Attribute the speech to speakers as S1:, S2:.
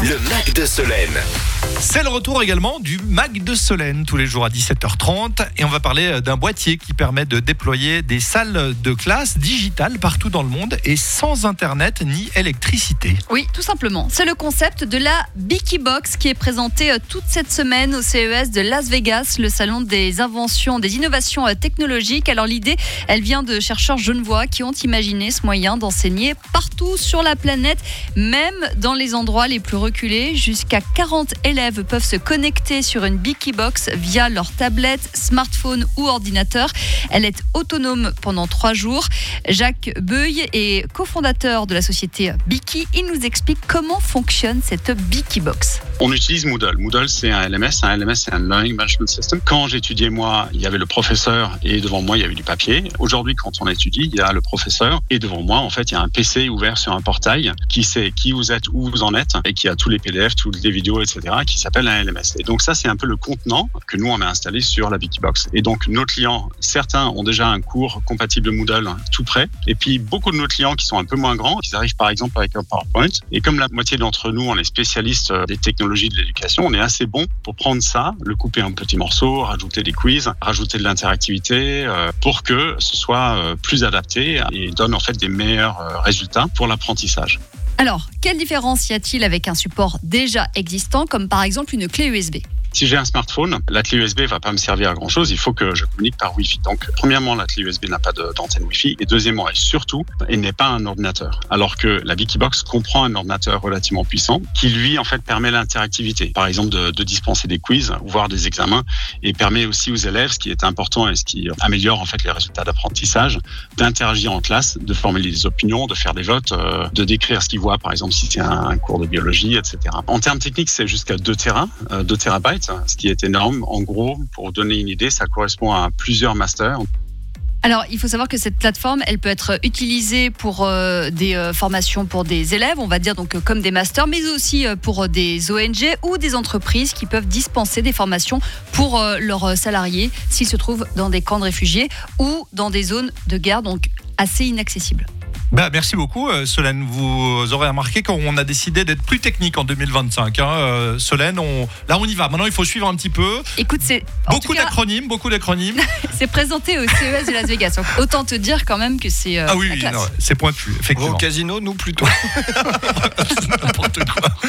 S1: Le Mac de Solène.
S2: C'est le retour également du Mac de Solène, tous les jours à 17h30. Et on va parler d'un boîtier qui permet de déployer des salles de classe digitales partout dans le monde et sans internet ni électricité.
S3: Oui, tout simplement. C'est le concept de la Bikibox qui est présenté toute cette semaine au CES de Las Vegas, le salon des inventions, des innovations technologiques. Alors l'idée, elle vient de chercheurs genevois qui ont imaginé ce moyen d'enseigner partout sur la planète, même dans les endroits les plus reculés. Jusqu'à 40 élèves peuvent se connecter sur une Bikibox via leur tablette, smartphone ou ordinateur. Elle est autonome pendant 3 jours. Jacques Beuil est cofondateur de la société Biki. Il nous explique comment fonctionne cette Bikibox.
S4: On utilise Moodle. Moodle, c'est un LMS. Un LMS, c'est un Learning Management System. Quand j'étudiais, moi, il y avait le professeur et devant moi, il y avait du papier. Aujourd'hui, quand on étudie, il y a le professeur et devant moi, en fait, il y a un PC ouvert sur un portail qui sait qui vous êtes, où vous en êtes et qui a tous les PDF, toutes les vidéos, etc., qui s'appelle un LMS. Et donc ça, c'est un peu le contenant que nous, on a installé sur la Bikibox. Et donc, nos clients, certains ont déjà un cours compatible Moodle tout prêt. Et puis, beaucoup de nos clients qui sont un peu moins grands, ils arrivent par exemple avec un PowerPoint. Et comme la moitié d'entre nous, on est spécialistes des technologies de l'éducation, on est assez bon pour prendre ça, le couper en petits morceaux, rajouter des quiz, rajouter de l'interactivité pour que ce soit plus adapté et donne en fait des meilleurs résultats pour l'apprentissage.
S3: Alors, quelle différence y a-t-il avec un support déjà existant, comme par exemple une clé USB ?
S4: Si j'ai un smartphone, la clé USB ne va pas me servir à grand-chose. Il faut que je communique par Wi-Fi. Donc, premièrement, la clé USB n'a pas d'antenne Wi-Fi. Et deuxièmement, et surtout, elle n'est pas un ordinateur. Alors que la Bikibox comprend un ordinateur relativement puissant qui, lui, en fait, permet l'interactivité. Par exemple, de dispenser des quiz, voire des examens, et permet aussi aux élèves, ce qui est important et ce qui améliore, en fait, les résultats d'apprentissage, d'interagir en classe, de formuler des opinions, de faire des votes, de décrire ce qu'ils voient, par exemple, si c'est un cours de biologie, etc. En termes techniques, c'est jusqu'à 2 terabytes. Ce qui est énorme. En gros, pour donner une idée, ça correspond à plusieurs masters.
S3: Alors, il faut savoir que cette plateforme, elle peut être utilisée pour des formations pour des élèves, on va dire donc comme des masters, mais aussi pour des ONG ou des entreprises qui peuvent dispenser des formations pour leurs salariés s'ils se trouvent dans des camps de réfugiés ou dans des zones de guerre, donc assez inaccessibles.
S2: Merci beaucoup Solène, vous aurez remarqué qu'on a décidé d'être plus technique en 2025 Solène, on y va, maintenant il faut suivre un petit peu.
S3: Écoute, c'est
S2: beaucoup d'acronymes.
S3: C'est présenté au CES de Las Vegas, donc autant te dire quand même que c'est
S2: la classe. Non, c'est pointu, effectivement.
S5: Au casino, nous plutôt.
S2: N'importe quoi.